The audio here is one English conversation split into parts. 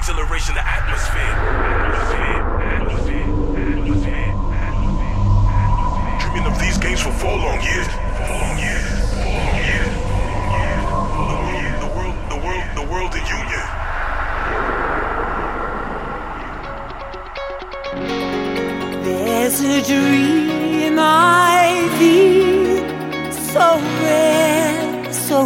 exhilaration, the atmosphere. Dreaming of these games for 4 long years. The world in union. There's a dream I feel, so rare, so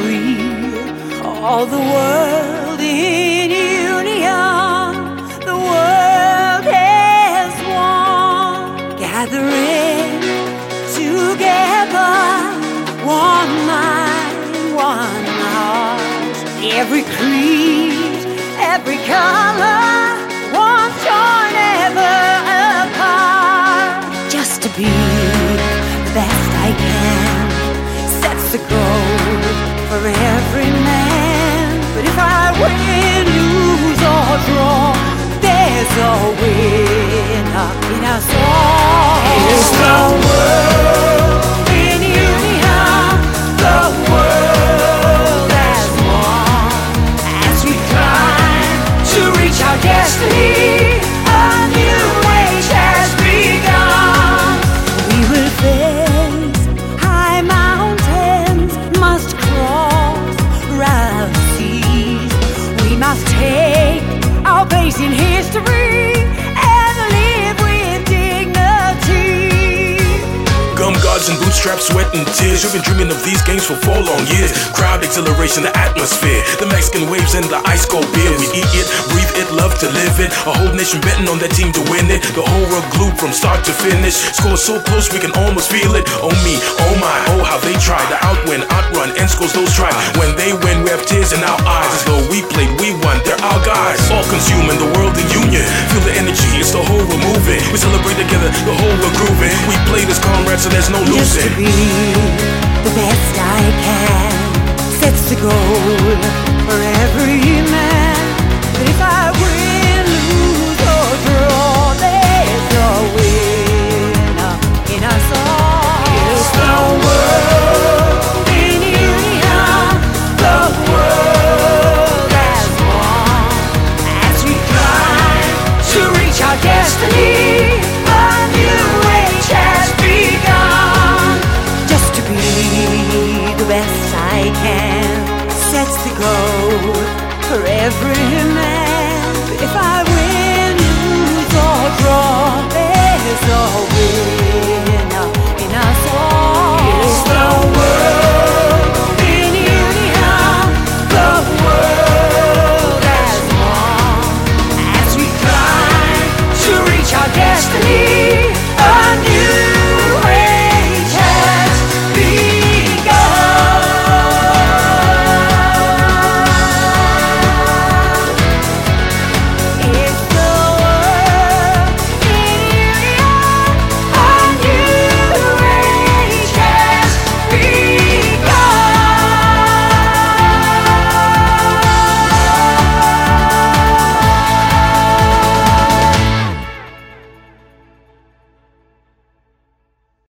real. All the world in union, the world as one, gathering together, one mind, one heart. Every creed, every color, one joy never apart. Just to be the best I can sets the goal for every man. But if I win, lose or draw, there's a winner in us all. It's the world in union, the world as one, as we climb to reach our destiny. A new age has begun. We will face high mountains, must cross rough seas. We must take our place in history and live with dignity. Gum guards and bootstraps, sweat and tears. You've been dreaming of these games for 4 long years. Crowd exhilaration, the atmosphere, the Mexican waves and the ice cold beer. We eat it, breathe it, love to live it. A whole nation betting on that team to win it. The whole world glued from start to finish. Score so close we can almost feel it. Oh me, oh my, oh how they try to outwin, outrun, and scores those try. When they win, we have tears in our eyes. As though we played, we won, they're our guys. All consuming the world in union. Feel the energy, it's the whole we're moving. We celebrate together, the whole we're grooving. We play this comrades, so there's no losing. Just to be the best I can sets the goal for every man. But if I win, lose or draw, there's a winner in us all. It's the world in union, the world as one, as we climb to reach our destiny. A new age has begun. Just to be the best I can sets the goal for every man. But if I win, lose or draw, there's a win.